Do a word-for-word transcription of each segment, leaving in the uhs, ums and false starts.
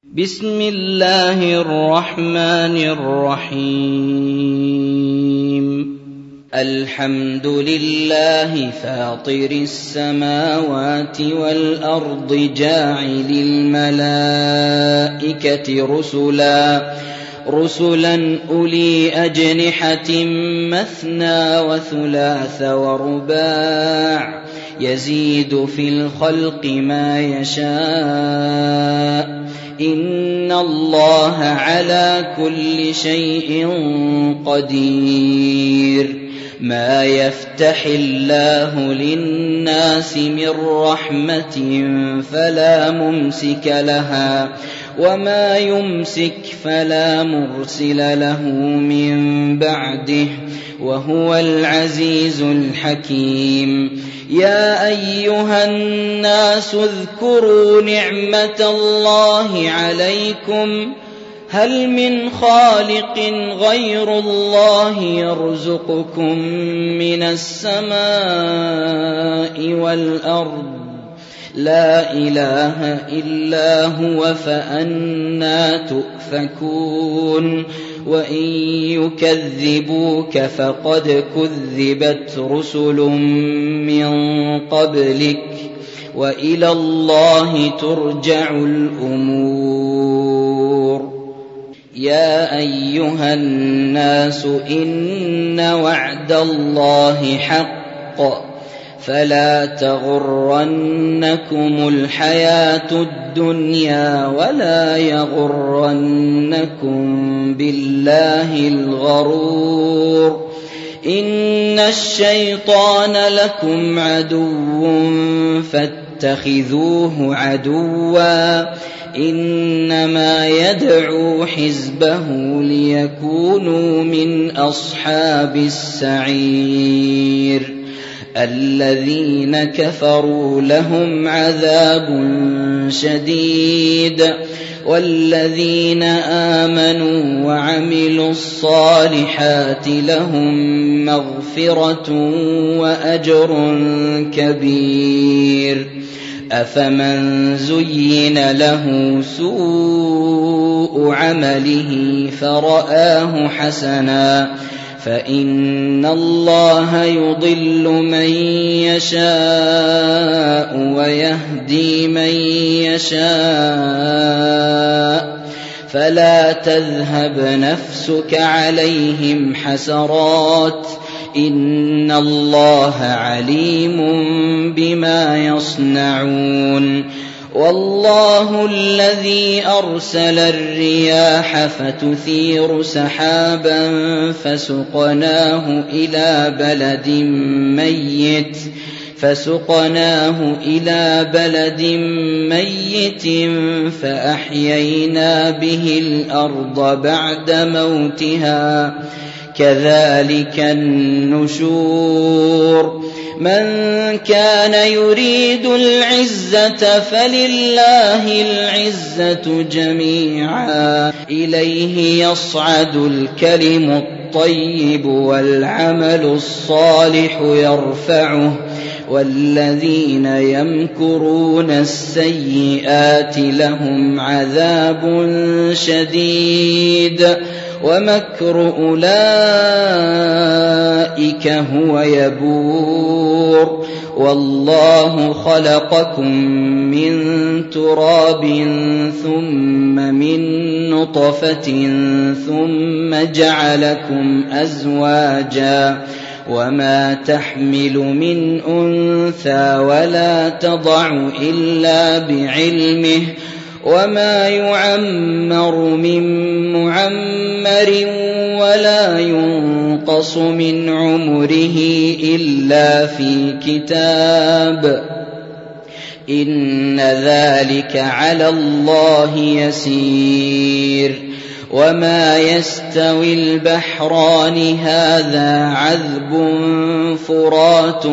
بسم الله الرحمن الرحيم الحمد لله فاطر السماوات والأرض جاعل الملائكة رسلا رسلا أولي أجنحة مثنى وثلاث ورباع يزيد في الخلق ما يشاء إن الله على كل شيء قدير ما يفتح الله للناس من رحمة فلا ممسك لها وما يمسك فلا مرسل له من بعده وهو العزيز الحكيم يا أيها الناس اذكروا نعمة الله عليكم هل من خالق غير الله يرزقكم من السماء والأرض لا إله إلا هو فأنى تؤفكون وإن يكذبوك فقد كذبت رسل من قبلك وإلى الله ترجع الأمور يا أيها الناس إن وعد الله حق فلا تغرنكم الحياة الدنيا ولا يغرنكم بالله الغرور إن الشيطان لكم عدو فاتخذوه عدوا إنما يدعو حزبه ليكونوا من أصحاب السعير الذين كفروا لهم عذاب شديد والذين آمنوا وعملوا الصالحات لهم مغفرة وأجر كبير أفمن زين له سوء عمله فرآه حسنا فإن الله يضل من يشاء ويهدي من يشاء فلا تذهب نفسك عليهم حسرات إن الله عليم بما يصنعون والله الذي أرسل الرياح فتثير سحابا فسقناه إلى بلد ميت فسقناه إلى بلد ميت فأحيينا به الأرض بعد موتها كذلك النشور من كان يريد العزة فلله العزة جميعا إليه يصعد الكلم الطيب والعمل الصالح يرفعه والذين يمكرون السيئات لهم عذاب شديد ومكر أولئك هو يبور والله خلقكم من تراب ثم من نطفة ثم جعلكم أزواجا وما تحمل من أنثى ولا تضع إلا بعلمه وما يعمر من معمر ولا ينقص من عمره إلا في كتاب إن ذلك على الله يسير وما يستوي البحران هذا عذب فرات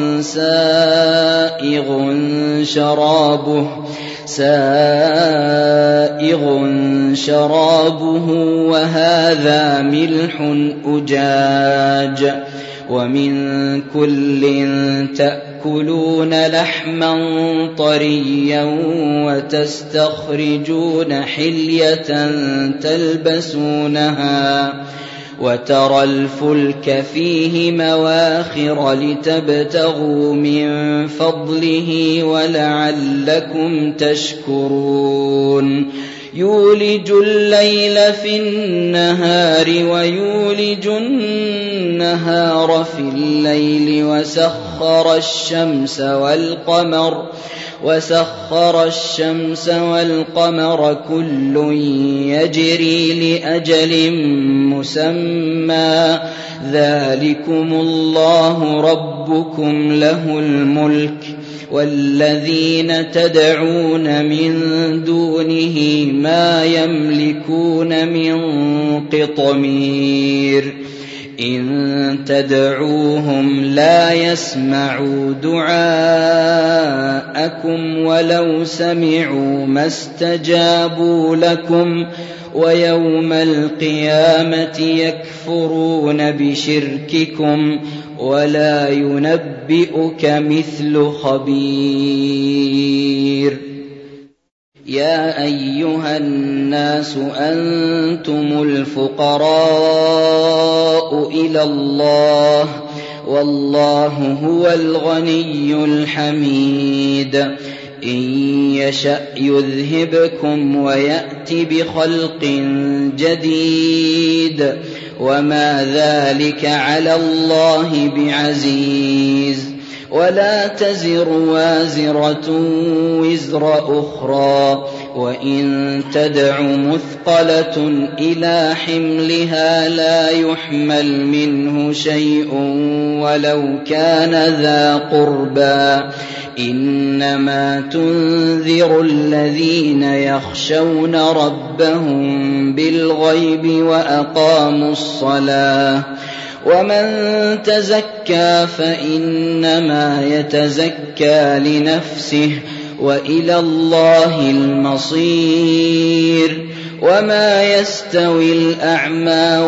سائغ شرابه سائغ شرابه وهذا ملح أجاج ومن كل تأكل تأكلون لحما طريا وتستخرجون حلية تلبسونها وترى الفلك فيه مواخر لتبتغوا من فضله ولعلكم تشكرون يولج الليل في النهار ويولج النهار في الليل وسخر الشمس والقمر وسخر الشمس والقمر كل يجري لأجل مسمى ذلكم الله ربكم له الملك والذين تدعون من دونه ما يملكون من قطمير إن تدعوهم لا يسمعوا دعاءكم ولو سمعوا ما استجابوا لكم ويوم القيامة يكفرون بشرككم ولا ينبئك مثل خبير يا أيها الناس أنتم الفقراء إلى الله والله هو الغني الحميد إن يشأ يذهبكم ويأت بخلق جديد وما ذلك على الله بعزيز ولا تزر وازرة وزر أخرى وإن تدع مثقلة إلى حملها لا يحمل منه شيء ولو كان ذا قربى إنما تنذر الذين يخشون ربهم بالغيب وأقاموا الصلاة ومن تزكى فإنما يتزكى لنفسه وإلى الله المصير وما يستوي الأعمى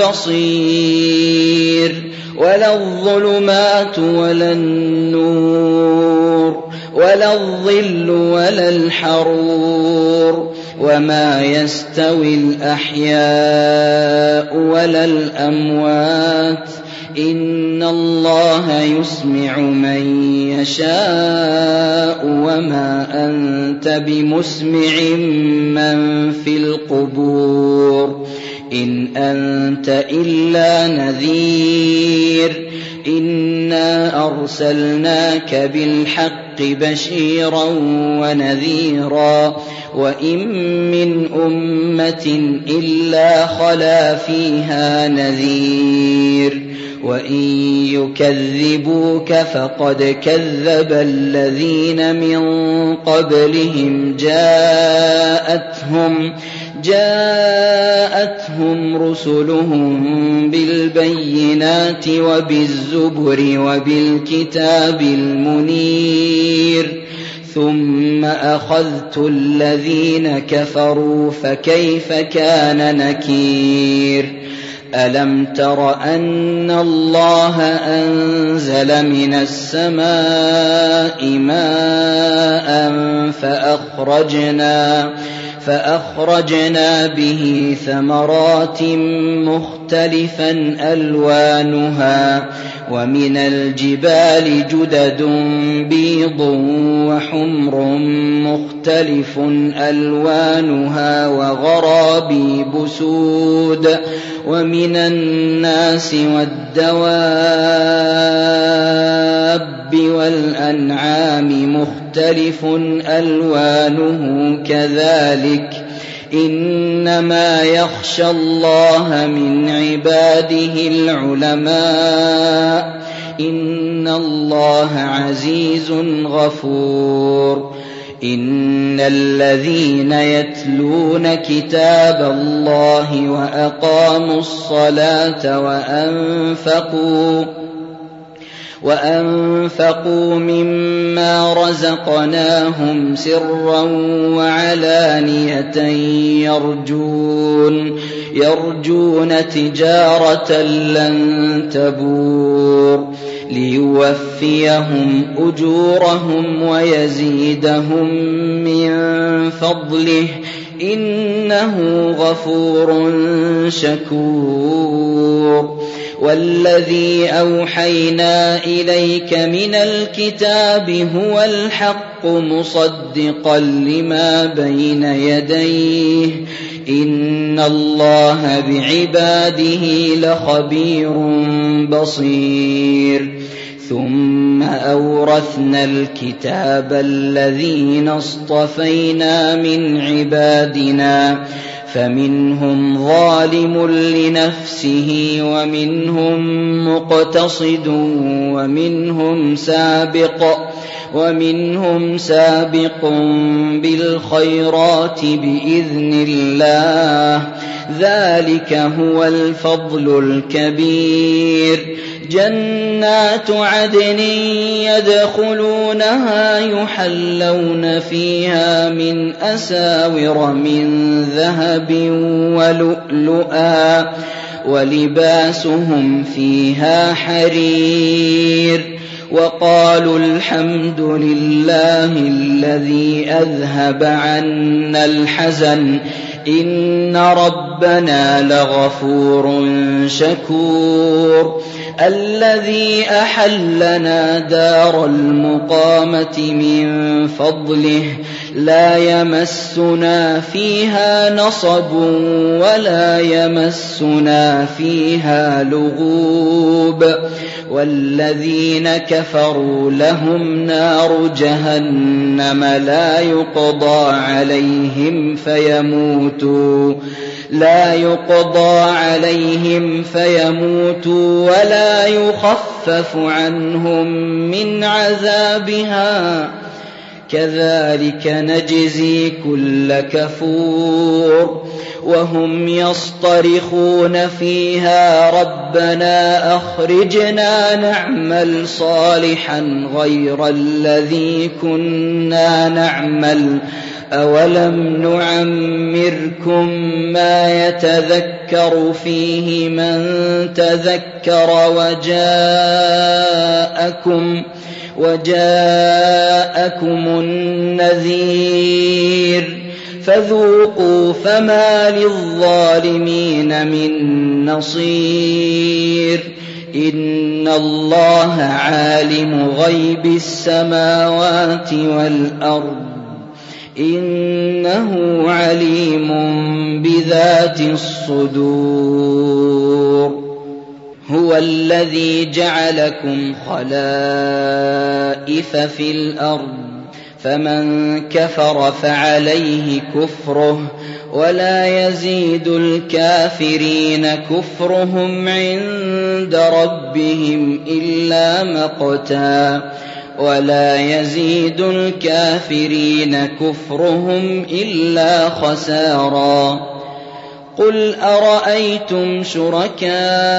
والبصير ولا الظلمات ولا النور ولا الظل ولا الحرور وما يستوي الأحياء ولا الأموات إن الله يسمع من يشاء وما أنت بمسمع من في القبور إن أنت إلا نذير إنا أرسلناك بالحق بشيرا ونذيرا وإن من أمة إلا خلا فيها نذير وإن يكذبوك فقد كذب الذين من قبلهم جاءتهم جاءتهم رسلهم بالبينات وبالزبر وبالكتاب المنير ثم أخذت الذين كفروا فكيف كان نكير ألم تر أن الله أنزل من السماء ماء فأخرجنا فأخرجنا به ثمرات مختلفا ألوانها ومن الجبال جدد بيض وحمر مختلف ألوانها وغرابيب سود ومن الناس والدواب والأنعام مختلف ألوانه كذلك إنما يخشى الله من عباده العلماء إن الله عزيز غفور إن الذين يتلون كتاب الله وأقاموا الصلاة وأنفقوا وأنفقوا مما رزقناهم سرا وعلانية يرجون يرجون تجارة لن تبور ليوفيهم أجورهم ويزيدهم من فضله إنه غفور شكور. والذي أوحينا إليك من الكتاب هو الحق مصدقا لما بين يديه إن الله بعباده لخبير بصير. ثم أورثنا الكتاب الذين اصطفينا من عبادنا فمنهم ظالم لنفسه ومنهم مقتصد ومنهم سابق ومنهم سابق بالخيرات بإذن الله ذلك هو الفضل الكبير. جنات عدن يدخلونها يحلون فيها من أساور من ذهب ولؤلؤا ولباسهم فيها حرير. وقالوا الحمد لله الذي أذهب عنا الحزن إن ربنا لغفور شكور. الذي أحلنا دار المقامة من فضله لا يمسنا فيها نصب ولا يمسنا فيها لغوب. والذين كفروا لهم نار جهنم لا يقضى عليهم فيموتوا لا يقضى عليهم فيموتوا ولا يخفف عنهم من عذابها كذلك نجزي كل كفور. وهم يصطرخون فيها ربنا أخرجنا نعمل صالحا غير الذي كنا نعمل أولم نعمركم ما يتذكر فيه من تذكر وجاءكم وجاءكم النذير فذوقوا فما للظالمين من نصير. إن الله عالم غيب السماوات والأرض إنه عليم بذات الصدور. هو الذي جعلكم خلائف في الأرض فمن كفر فعليه كفره ولا يزيد الكافرين كفرهم عند ربهم إلا مقتا ولا يزيد الكافرين كفرهم إلا خسارا. قل أرأيتم شركاءكم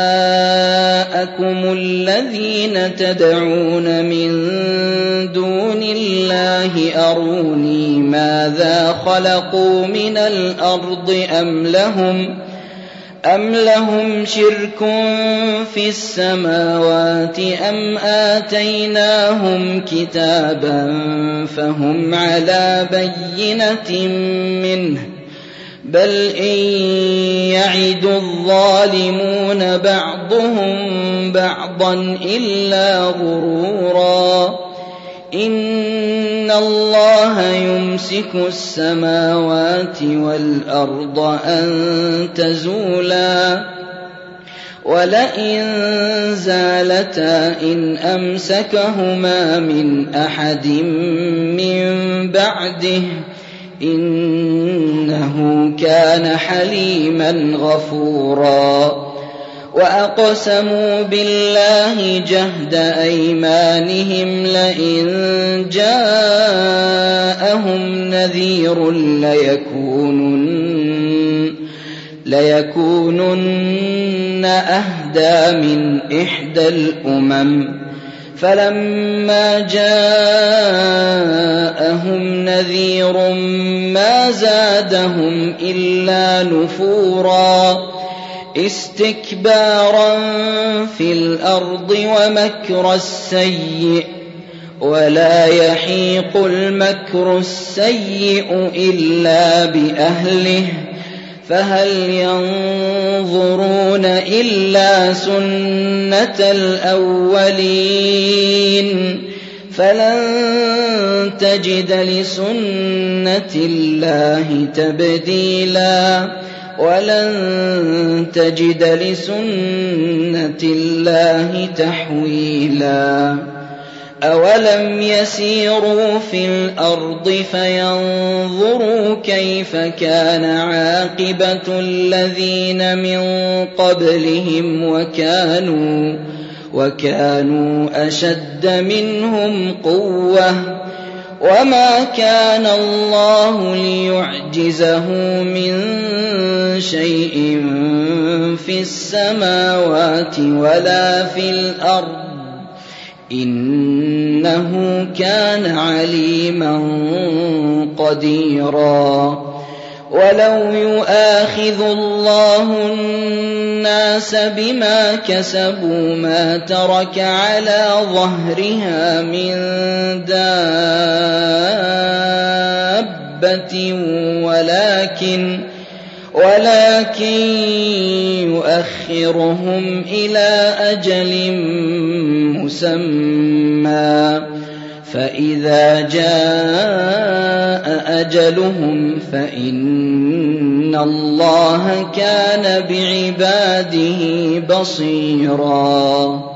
الذين تدعون من دون الله أروني ماذا خلقوا من الأرض أم لهم أم لهم شرك في السماوات أم آتيناهم كتابا فهم على بينة منه بل إن يعد الظالمون بعضهم بعضا إلا غرورا. إن الله يمسك السماوات والأرض أن تزولا ولئن زالتا إن أمسكهما من أحد من بعده إنه كان حليما غفورا. وأقسموا بالله جهد أيمانهم لئن جاءهم نذير ليكونن, ليكونن أهدى من إحدى الأمم فلما جاءهم نذير ما زادهم إلا نفورا استكبارا في الأرض ومكر السيء ولا يحيق المكر السيء إلا بأهله فهل ينظرون إلا سنة الأولين فلن تجد لسنة الله تبديلا ولن تجد لسنة الله تحويلا أولم يسيروا في الأرض فينظروا كيف كان عاقبة الذين من قبلهم وكانوا, وكانوا أشد منهم قوة وما كان الله ليعجزه من شيء في السماوات ولا في الأرض إنه كان عليما قديرا ولو يؤاخذ الله الناس بما كسبوا ما ترك على ظهرها من دابة ولكن ولكن يؤخرهم إلى أجل مسمى فإذا جاء أجلهم فإن الله كان بعباده بصيرا